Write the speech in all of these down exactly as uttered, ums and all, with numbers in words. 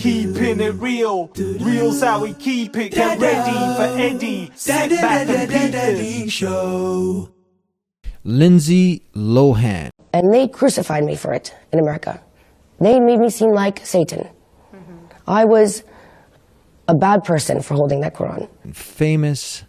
Keeping it real, real's how we keep it. Get ready for Eddie, sit back and beat this. Lindsay Lohan. And they crucified me for it in America. They made me seem like Satan. Mm-hmm. I was a bad person for holding that Quran. Famous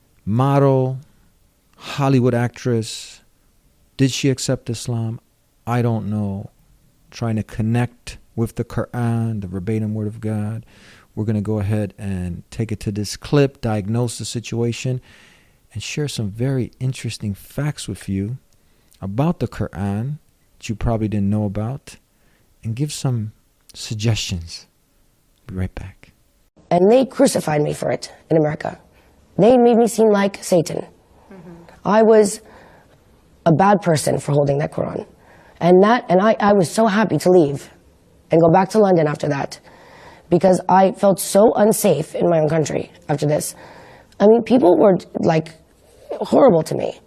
model, Hollywood actress. Did she accept Islam? I don't know. Trying to connect with the Quran, the verbatim word of God. We're going to go ahead and take it to this clip, diagnose the situation, and share some very interesting facts with you about the Quran that you probably didn't know about, and give some suggestions. Be right back. And they crucified me for it in America. They made me seem like Satan. Mm-hmm. I was a bad person for holding that Quran. And that, and I, I was so happy to leave and go back to London after that, because I felt so unsafe in my own country after this. I mean, people were like horrible to me.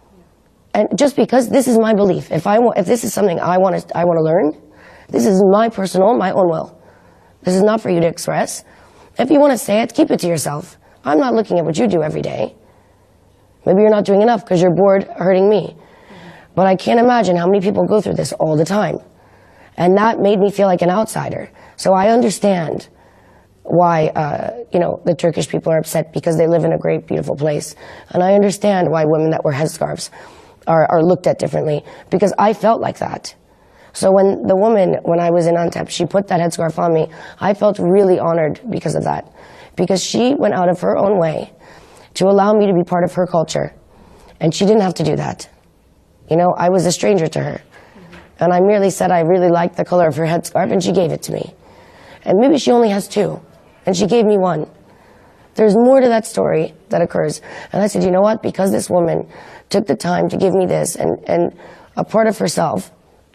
And just because this is my belief, if I want, if this is something I want to, I want to learn, this is my personal, my own will. This is not for you to express. If you want to say it, keep it to yourself. I'm not looking at what you do every day. Maybe you're not doing enough because you're bored hurting me. But I can't imagine how many people go through this all the time. And that made me feel like an outsider. So I understand why, uh, you know, the Turkish people are upset, because they live in a great, beautiful place. And I understand why women that wear headscarves are, are looked at differently, because I felt like that. So when the woman, when I was in Antep, she put that headscarf on me, I felt really honored because of that. Because she went out of her own way to allow me to be part of her culture. And she didn't have to do that. You know, I was a stranger to her. And I merely said I really liked the color of her headscarf, and she gave it to me. And maybe she only has two, and she gave me one. There's more to that story that occurs. And I said, you know what? Because this woman took the time to give me this, and, and a part of herself,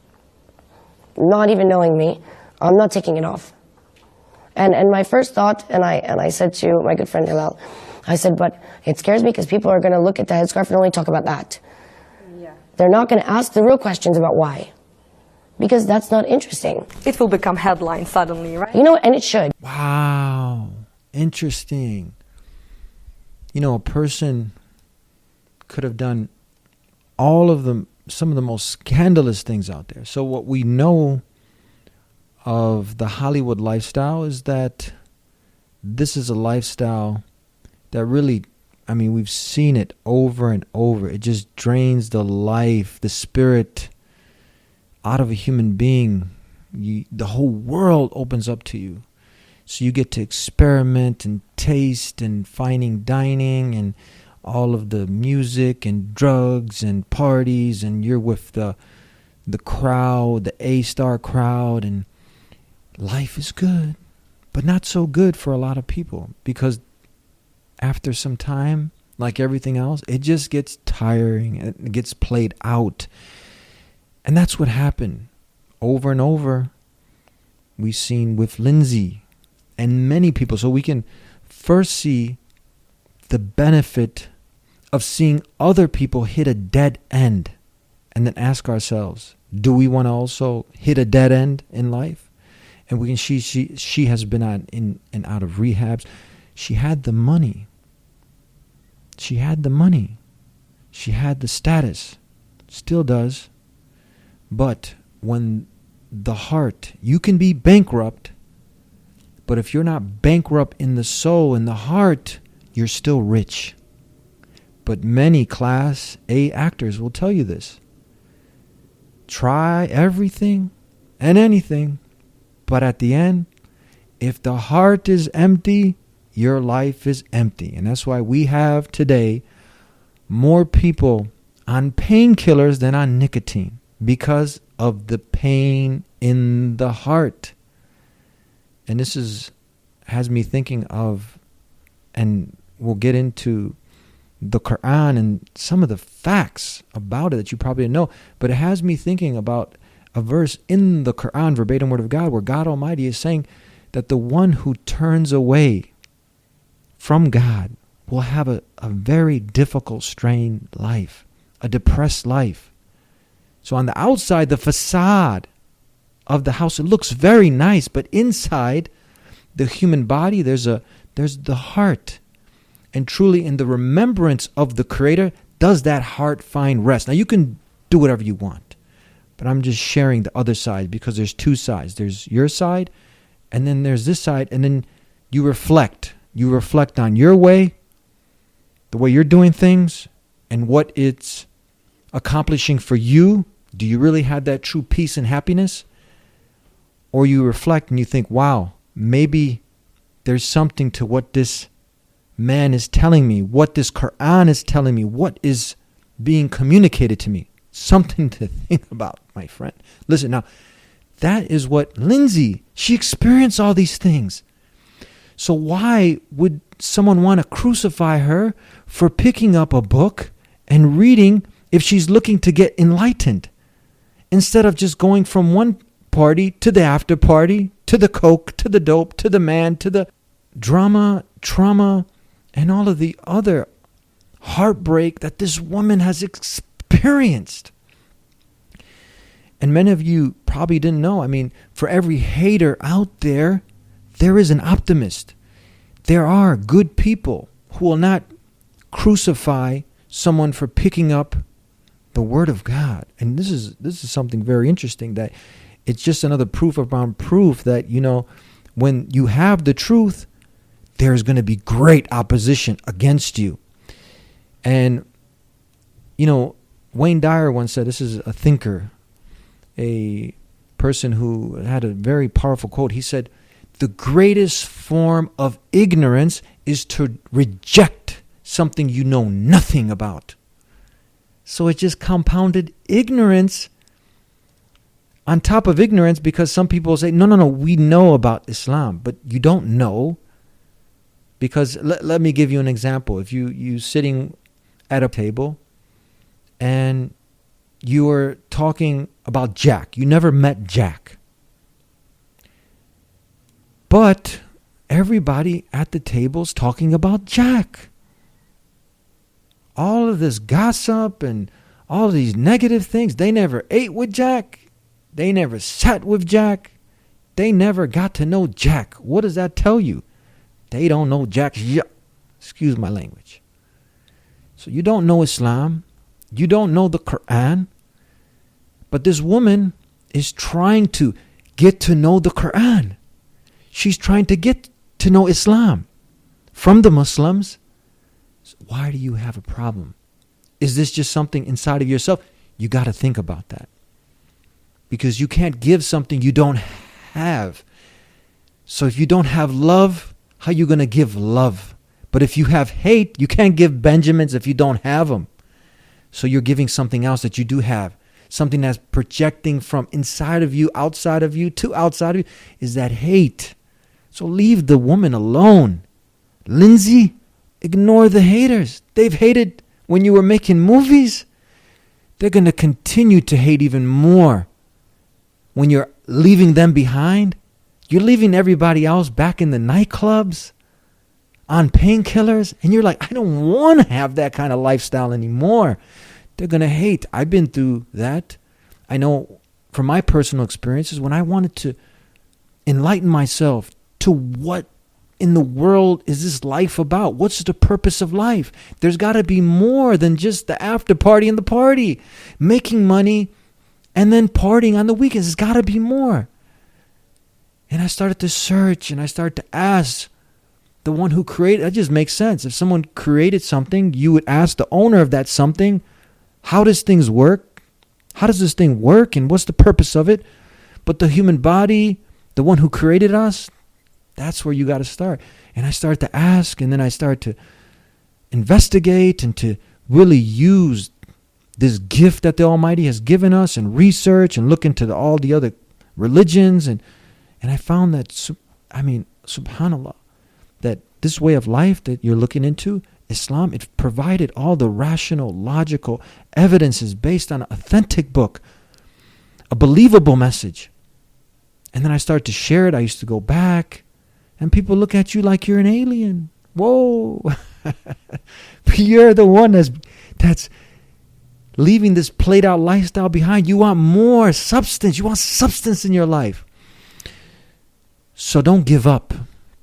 not even knowing me, I'm not taking it off. And and my first thought, and I and I said to my good friend Hilal, I said, but it scares me because people are going to look at the headscarf and only talk about that. Yeah. They're not going to ask the real questions about why. Because that's not interesting. It will become headline suddenly, right? You know, and it should. Wow. Interesting. You know, a person could have done all of the, some of the most scandalous things out there. So what we know of the Hollywood lifestyle is that this is a lifestyle that really, I mean, we've seen it over and over. It just drains the life, the spirit out of a human being. You, the whole world opens up to you. So you get to experiment and taste and finding dining and all of the music and drugs and parties, and you're with the the crowd, the A-star crowd, and life is good, but not so good for a lot of people, because after some time, like everything else, it just gets tiring and it gets played out. And that's what happened over and over. We've seen with Lindsay and many people. So we can first see the benefit of seeing other people hit a dead end, and then ask ourselves, do we want to also hit a dead end in life? And we can she she she has been on in and out of rehabs. She had the money. She had the money. She had the status. Still does. But when the heart, you can be bankrupt, but if you're not bankrupt in the soul, in the heart, you're still rich. But many class A actors will tell you this. Try everything and anything, but at the end, if the heart is empty, your life is empty. And that's why we have today more people on painkillers than on nicotine, because of the pain in the heart. And this is has me thinking of, and we'll get into the Quran and some of the facts about it that you probably didn't know, but it has me thinking about a verse in the Quran, verbatim word of God, where God Almighty is saying that the one who turns away from God will have a, a very difficult, strained life, a depressed life. So on the outside, the facade of the house, it looks very nice, but inside, the human body, there's a there's the heart. And truly in the remembrance of the Creator, does that heart find rest? Now you can do whatever you want, but I'm just sharing the other side because there's two sides. There's your side, and then there's this side, and then you reflect. You reflect on your way, the way you're doing things, and what it's accomplishing for you. Do you really have that true peace and happiness? Or you reflect and you think, wow, maybe there's something to what this man is telling me, what this Quran is telling me, what is being communicated to me. Something to think about, my friend. Listen, now, that is what Lindsay, she experienced all these things. So why would someone want to crucify her for picking up a book and reading if she's looking to get enlightened? Instead of just going from one party to the after party, to the coke, to the dope, to the man, to the drama, trauma, and all of the other heartbreak that this woman has experienced. And many of you probably didn't know. I mean, for every hater out there, there is an optimist. There are good people who will not crucify someone for picking up the Word of God. And this is this is something very interesting, that it's just another proof upon proof that, you know, when you have the truth, there's going to be great opposition against you. And, you know, Wayne Dyer once said, this is a thinker, a person who had a very powerful quote. He said, the greatest form of ignorance is to reject something you know nothing about. So it's just compounded ignorance on top of ignorance, because some people say, no, no, no, we know about Islam, but you don't know. Because let, let me give you an example. If you, you sitting at a table and you are talking about Jack. You never met Jack. But everybody at the table's talking about Jack. All of this gossip and all of these negative things. They never ate with Jack. They never sat with Jack. They never got to know Jack. What does that tell you? They don't know Jack. Excuse my language. So you don't know Islam. You don't know the Quran. But this woman is trying to get to know the Quran. She's trying to get to know Islam from the Muslims. So why do you have a problem? Is this just something inside of yourself? You got to think about that. Because you can't give something you don't have. So if you don't have love, how are you going to give love? But if you have hate, you can't give Benjamins if you don't have them. So you're giving something else that you do have. Something that's projecting from inside of you, outside of you, to outside of you, is that hate. So leave the woman alone. Lindsay, ignore the haters. They've hated when you were making movies. They're going to continue to hate even more when you're leaving them behind. You're leaving everybody else back in the nightclubs on painkillers. And you're like, I don't want to have that kind of lifestyle anymore. They're going to hate. I've been through that. I know from my personal experiences, when I wanted to enlighten myself to what in the world is this life about? What's the purpose of life? There's got to be more than just the after party and the party. Making money and then partying on the weekends. There's got to be more. And I started to search and I started to ask the one who created. That just makes sense. If someone created something, you would ask the owner of that something, how does things work? How does this thing work? And what's the purpose of it? But the human body, the one who created us, that's where you got to start. And I started to ask, and then I started to investigate and to really use this gift that the Almighty has given us and research and look into the, all the other religions. And, and I found that, I mean, subhanAllah, that this way of life that you're looking into, Islam, it provided all the rational, logical evidences based on an authentic book, a believable message. And then I started to share it. I used to go back, and people look at you like you're an alien. Whoa. You're the one that's, that's leaving this played out lifestyle behind. You want more substance. You want substance in your life. So don't give up.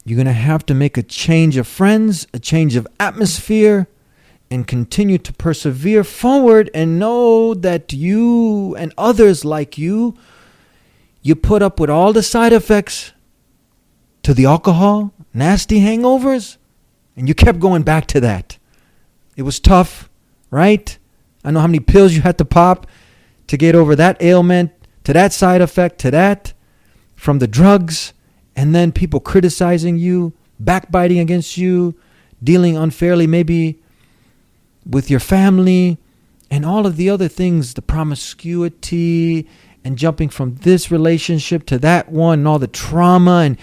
You're going to have to make a change of friends, a change of atmosphere, and continue to persevere forward and know that you and others like you, you put up with all the side effects to the alcohol, nasty hangovers, and you kept going back to that. It was tough, right? I know how many pills you had to pop to get over that ailment, to that side effect, to that, from the drugs, and then people criticizing you, backbiting against you, dealing unfairly maybe with your family, and all of the other things, the promiscuity, and jumping from this relationship to that one, and all the trauma, and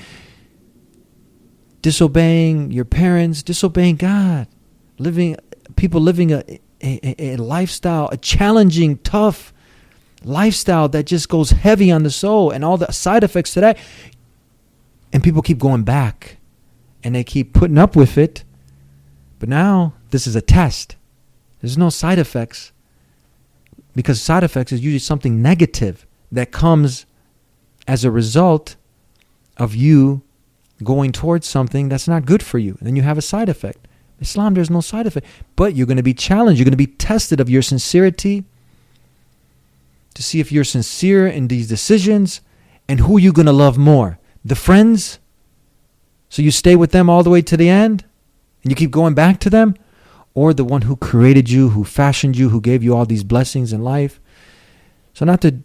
disobeying your parents, disobeying God, living people living a, a, a lifestyle, a challenging, tough lifestyle that just goes heavy on the soul, and all the side effects to that. And people keep going back, and they keep putting up with it. But now this is a test. There's no side effects, because side effects is usually something negative that comes as a result of you going towards something that's not good for you. And then you have a side effect. Islam, there's no side effect. But you're going to be challenged. You're going to be tested of your sincerity to see if you're sincere in these decisions, and who you're going to love more. The friends, so you stay with them all the way to the end and you keep going back to them, or the one who created you, who fashioned you, who gave you all these blessings in life. So not to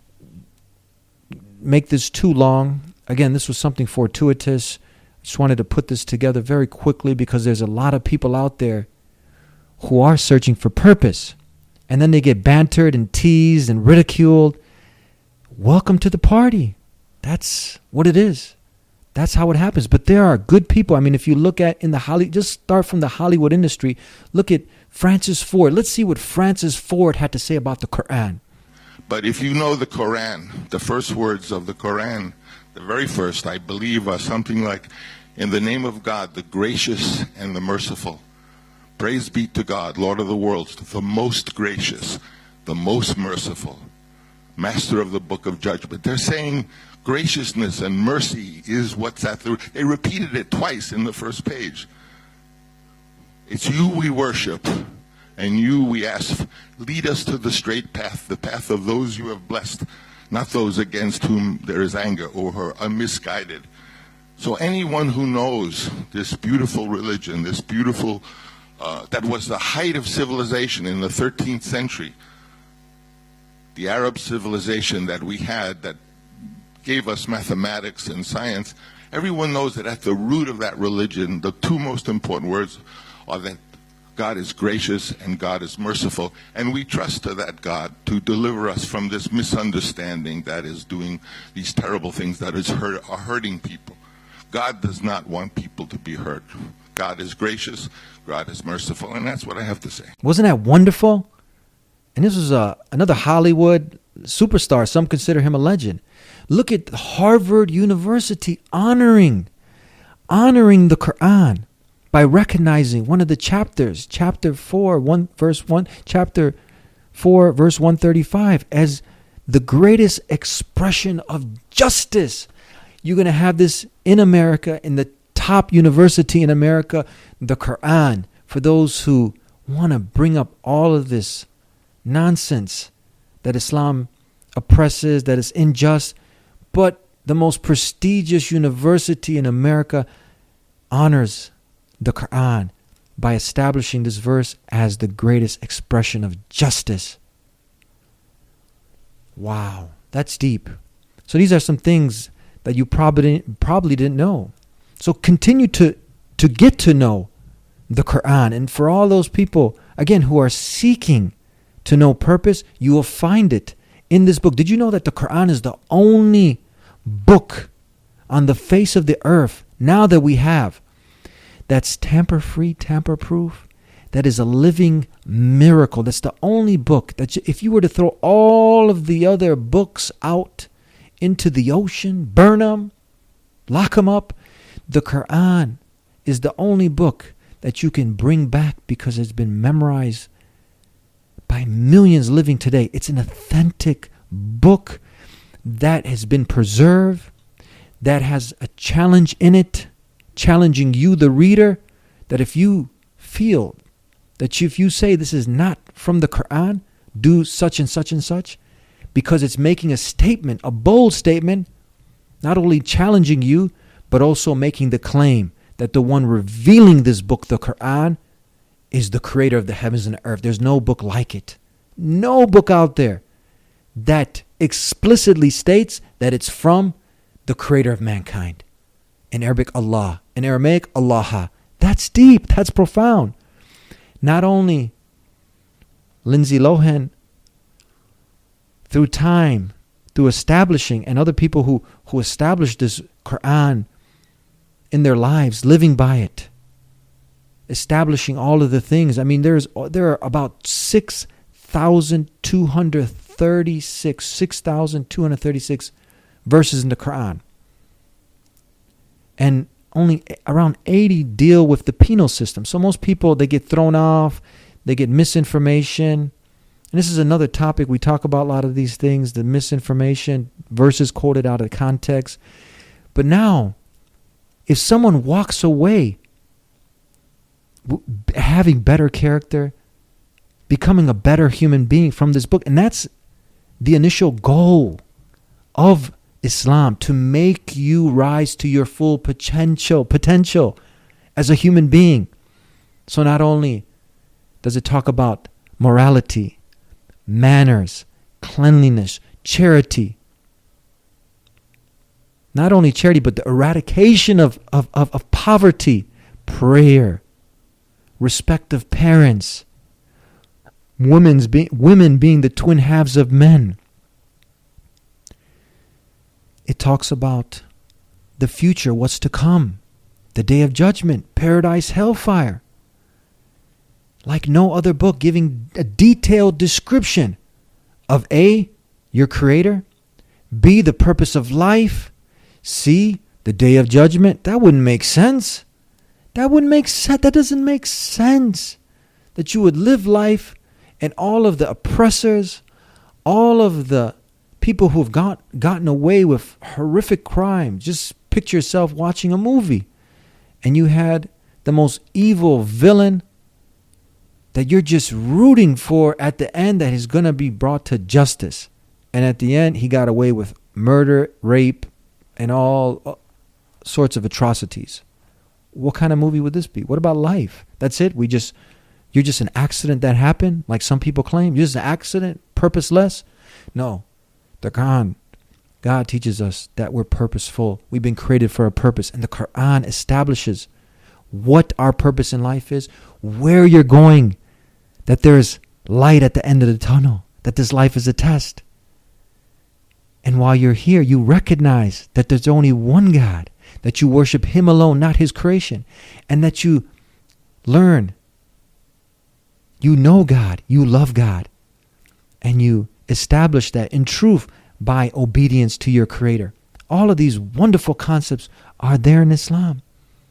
make this too long, again, this was something fortuitous. I just wanted to put this together very quickly, because there's a lot of people out there who are searching for purpose, and then they get bantered and teased and ridiculed. Welcome to the party. That's what it is. That's how it happens. But there are good people. I mean, if you look at in the Hollywood, just start from the Hollywood industry. Look at Francis Ford. Let's see what Francis Ford had to say about the Quran. But if you know the Quran, the first words of the Quran, the very first, I believe, are something like, in the name of God, the gracious and the merciful. Praise be to God, Lord of the worlds, the most gracious, the most merciful, master of the book of judgment. They're saying graciousness and mercy is what's at the... They repeated it twice in the first page. It's you we worship, and you we ask, lead us to the straight path, the path of those you have blessed, not those against whom there is anger or who are misguided. So anyone who knows this beautiful religion, this beautiful... Uh, that was the height of civilization in the thirteenth century, the Arab civilization that we had that gave us mathematics and science. Everyone knows that at the root of that religion, the two most important words are that God is gracious and God is merciful. And we trust to that God to deliver us from this misunderstanding that is doing these terrible things that is hurt, are hurting people. God does not want people to be hurt. God is gracious, God is merciful, and that's what I have to say. Wasn't that wonderful? And this was uh, another Hollywood superstar. Some consider him a legend. Look at Harvard University honoring, honoring the Quran by recognizing one of the chapters, chapter four, one verse one, chapter four, verse one thirty-five, as the greatest expression of justice. You're going to have this in America, in the top university in America, the Quran, for those who want to bring up all of this nonsense that Islam oppresses, that is unjust. But the most prestigious university in America honors the Quran by establishing this verse as the greatest expression of justice. Wow, that's deep. So these are some things that you probably probably didn't know. So continue to, to get to know the Quran. And for all those people, again, who are seeking to know purpose, you will find it in this book. Did you know that the Quran is the only book on the face of the earth now that we have that's tamper-free, tamper-proof, that is a living miracle? That's the only book that you, if you were to throw all of the other books out into the ocean, burn them, lock them up, the Quran is the only book that you can bring back because it's been memorized by millions living today. It's an authentic book that has been preserved, that has a challenge in it challenging you, the reader, that if you feel that you, if you say this is not from the Quran, do such and such and such, because it's making a statement, a bold statement, not only challenging you, but also making the claim that the one revealing this book, the Quran, is the creator of the heavens and the earth. There's no book like it. No book out there that explicitly states that it's from the creator of mankind. In Arabic, Allah. In Aramaic, Allah. That's deep. That's profound. Not only Lindsay Lohan, through time, through establishing, and other people who, who established this Quran in their lives, living by it, establishing all of the things. I mean, there's there are about six thousand two hundred thirty-six, six thousand two hundred thirty-six verses in the Quran. And only around eighty deal with the penal system. So most people, they get thrown off, they get misinformation. And this is another topic. We talk about a lot of these things, the misinformation, verses quoted out of context. But now, if someone walks away having better character, becoming a better human being from this book, and that's the initial goal of Islam, to make you rise to your full potential potential as a human being. So not only does it talk about morality, manners, cleanliness, charity, not only charity, but the eradication of, of, of, of poverty, prayer, respect of parents, women's be, women being the twin halves of men. It talks about the future, what's to come, the day of judgment, paradise, hellfire. Like no other book, giving a detailed description of A, your creator, B, the purpose of life, C, the day of judgment. That wouldn't make sense. That wouldn't make sense. That doesn't make sense. That you would live life and all of the oppressors, all of the people who have got, gotten away with horrific crime. Just picture yourself watching a movie and you had the most evil villain that you're just rooting for at the end, that he's going to be brought to justice. And at the end, he got away with murder, rape, and all sorts of atrocities. What kind of movie would this be? What about life? That's it? We just, you're just an accident that happened, like some people claim? You're just an accident, purposeless? No. The Quran, God teaches us that we're purposeful. We've been created for a purpose. And the Quran establishes what our purpose in life is, where you're going, that there's light at the end of the tunnel, that this life is a test. And while you're here, you recognize that there's only one God, that you worship Him alone, not His creation, and that you learn, you know God, you love God, and you establish that in truth by obedience to your Creator. All of these wonderful concepts are there in Islam.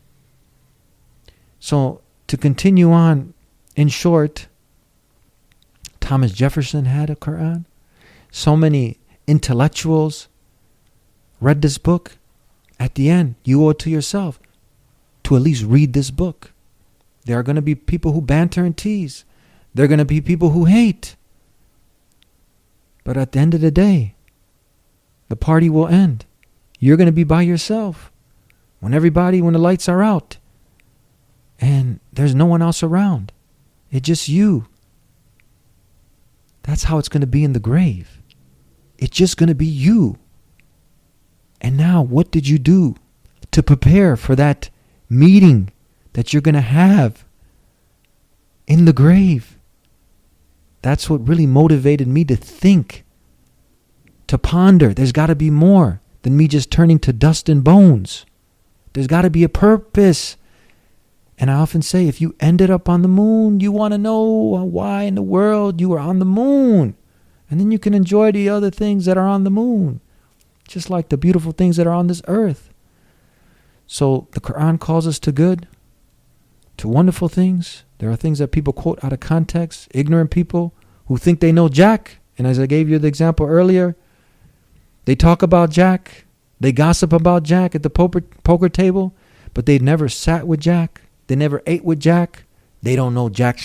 So to continue on, in short, Thomas Jefferson had a Quran. So many intellectuals read this book. At the end, you owe it to yourself to at least read this book. There are going to be people who banter and tease. There are going to be people who hate. But at the end of the day, the party will end. You're going to be by yourself when everybody, when the lights are out and there's no one else around. It's just you. That's how it's going to be in the grave. It's just going to be you. And now, what did you do to prepare for that meeting that you're going to have in the grave? That's what really motivated me to think, to ponder. There's got to be more than me just turning to dust and bones. There's got to be a purpose. And I often say, if you ended up on the moon, you want to know why in the world you were on the moon. And then you can enjoy the other things that are on the moon, just like the beautiful things that are on this earth. So the Quran calls us to good, to wonderful things. There are things that people quote out of context, ignorant people who think they know Jack. And as I gave you the example earlier, they talk about Jack, they gossip about Jack at the poker, poker table, but they never sat with Jack. They never ate with Jack. They don't know Jack.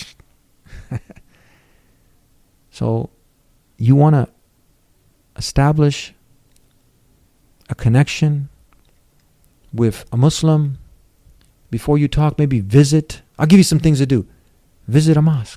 So you want to establish a connection with a Muslim. Before you talk, maybe visit. I'll give you some things to do. Visit a mosque.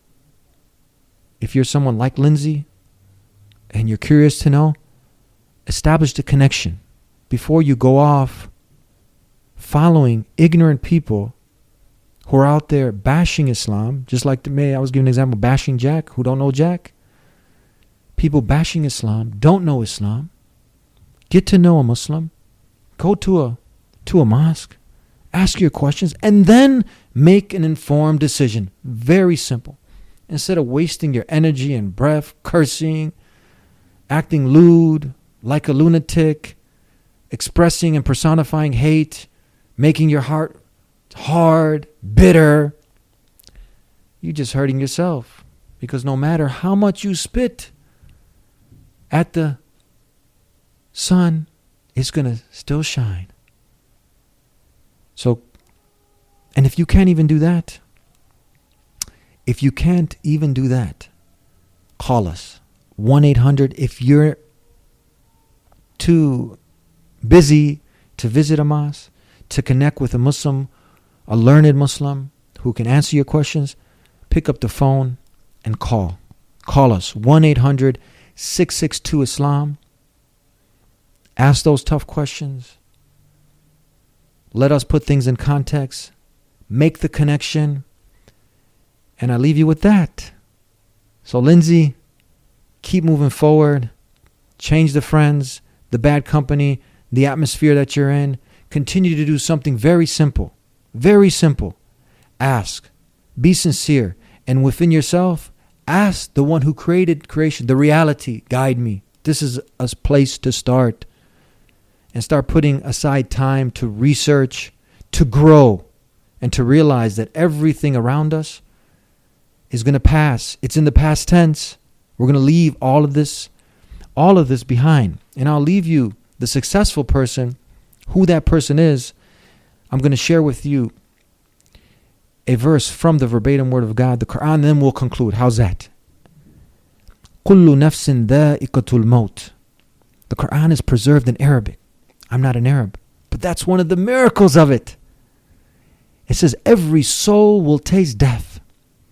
If you're someone like Lindsay and you're curious to know, establish the connection before you go off following ignorant people who are out there bashing Islam, just like the May I was giving an example, bashing Jack, who don't know Jack. People bashing Islam, don't know Islam. Get to know a Muslim. Go to a to a mosque. Ask your questions and then make an informed decision. Very simple. Instead of wasting your energy and breath, cursing, acting lewd, like a lunatic, expressing and personifying hate, making your heart hard, bitter, you're just hurting yourself. Because no matter how much you spit at the sun, it's going to still shine. So, and if you can't even do that, if you can't even do that, call us. one eight hundred if you're too busy to visit a mosque, to connect with a Muslim, a learned Muslim who can answer your questions, pick up the phone and call. Call us. one eight hundred six six two Islam. Ask those tough questions. Let us put things in context. Make the connection. And I leave you with that. So Lindsay, keep moving forward. Change the friends, the bad company, the atmosphere that you're in. Continue to do something very simple. Very simple. Ask. Be sincere. And within yourself, ask the one who created creation, the reality, guide me. This is a place to start. And start putting aside time to research, to grow, and to realize that everything around us is going to pass. It's in the past tense. We're going to leave all of this, all of this behind. And I'll leave you the successful person, who that person is. I'm going to share with you a verse from the verbatim word of God, the Quran, and then we'll conclude. How's that? كُلُّ نَفْسٍ ذَائِقَةُ الْمَوْتِ. The Quran is preserved in Arabic. I'm not an Arab, but that's one of the miracles of it. It says, every soul will taste death.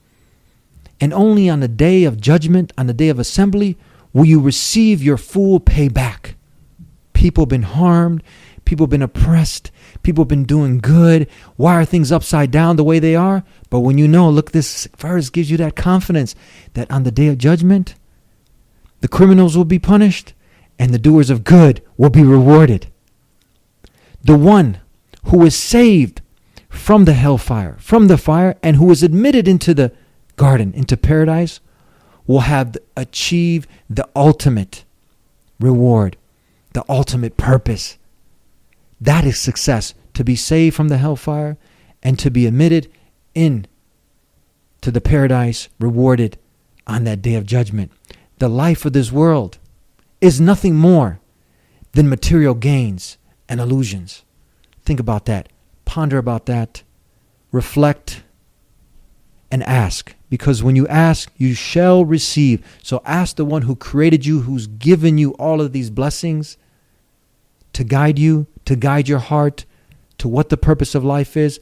And only on the day of judgment, on the day of assembly, will you receive your full payback. People have been harmed. People have been oppressed. People have been doing good. Why are things upside down the way they are? But when you know, look, this verse gives you that confidence that on the day of judgment, the criminals will be punished and the doers of good will be rewarded. The one who is saved from the hellfire, from the fire, and who is admitted into the garden, into paradise, will have achieved the ultimate reward, the ultimate purpose. That is success, to be saved from the hellfire and to be admitted in to the paradise, rewarded on that day of judgment. The life of this world is nothing more than material gains and illusions. Think about that. Ponder about that. Reflect and ask. Because when you ask, you shall receive. So ask the one who created you, who's given you all of these blessings, to guide you, to guide your heart to what the purpose of life is.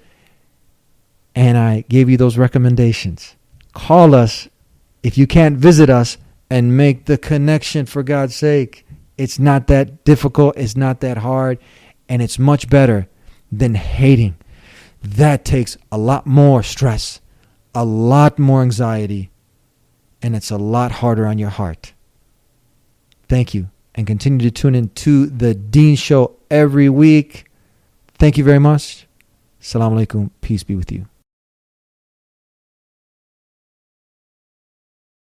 And I gave you those recommendations. Call us if you can't visit us and make the connection, for God's sake. It's not that difficult. It's not that hard. And it's much better than hating. That takes a lot more stress, a lot more anxiety, and it's a lot harder on your heart. Thank you. And continue to tune in to the Deen Show every week. Thank you very much. Assalamu alaikum. Peace be with you.